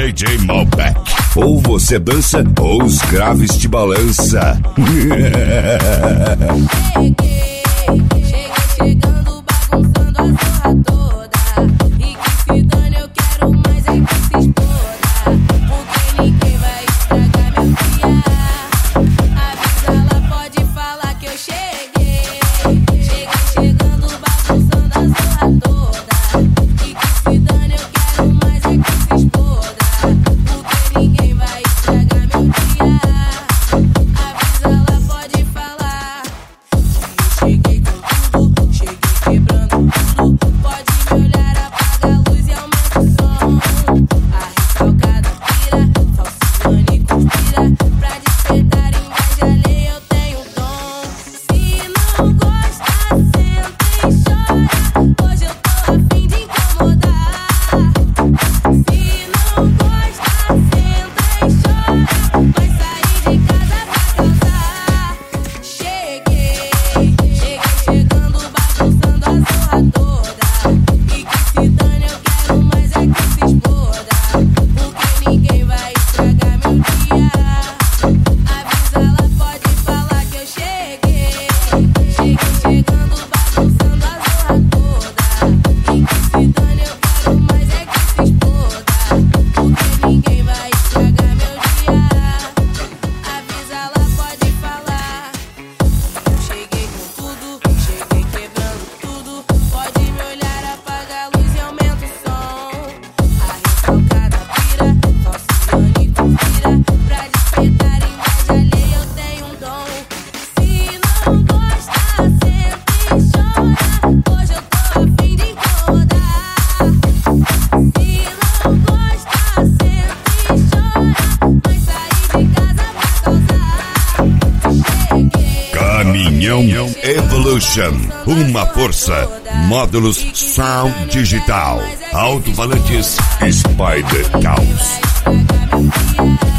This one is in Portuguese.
DJ Malbec. Ou você dança ou os graves te balança. Chegando, bagunçando a zorra toda. E que se dane, eu quero mais é que se exploda. Porque ninguém vai estragar meu dia. Avisa lá, pode falar que eu cheguei. Chegando, bagunçando a zorra toda. E que se dane, eu quero mais é que se exploda. Porque ninguém vai estragar meu dia. Avisa lá, pode falar. Cheguei com tudo, cheguei quebrando tudo. Pode me olhar, apaga a luz e aumenta o som. A recalcada pira, falciane e conspira. Pra despertar inveja alheia eu tenho dom. Se não gosta, senta e chora. Hoje eu tô a fim de incomodar. Se não gosta, senta e chora. Vai sair de casa pra causar. Cheguei, chegando, bagunçando a zorra toda. E que se dane, eu quero mais é que se exploda. Porque ninguém vai estragar meu dia. Avisa lá, pode falar que eu cheguei. Chegando, bagunçando a zorra toda. E que se dane, eu quero mais é que se exploda. Porque ninguém vai estragar meu dia. Avisa lá, pode falar. Cheguei com tudo, cheguei quebrando tudo. Pode me olhar, apaga a luz e aumenta o som. A recalcada pira, falciane e conspira. Pra despertar inveja alheia eu tenho um dom. Se não gosta, senta e chora. Hoje eu tô a fim de incomodar. Se não gosta, senta e chora. Vai sair de casa pra causar. Cheguei. Caminhão Evolution, uma força. Módulos Sound Digital. Alto-falantes Spider Caos. Vai estragar meu dia.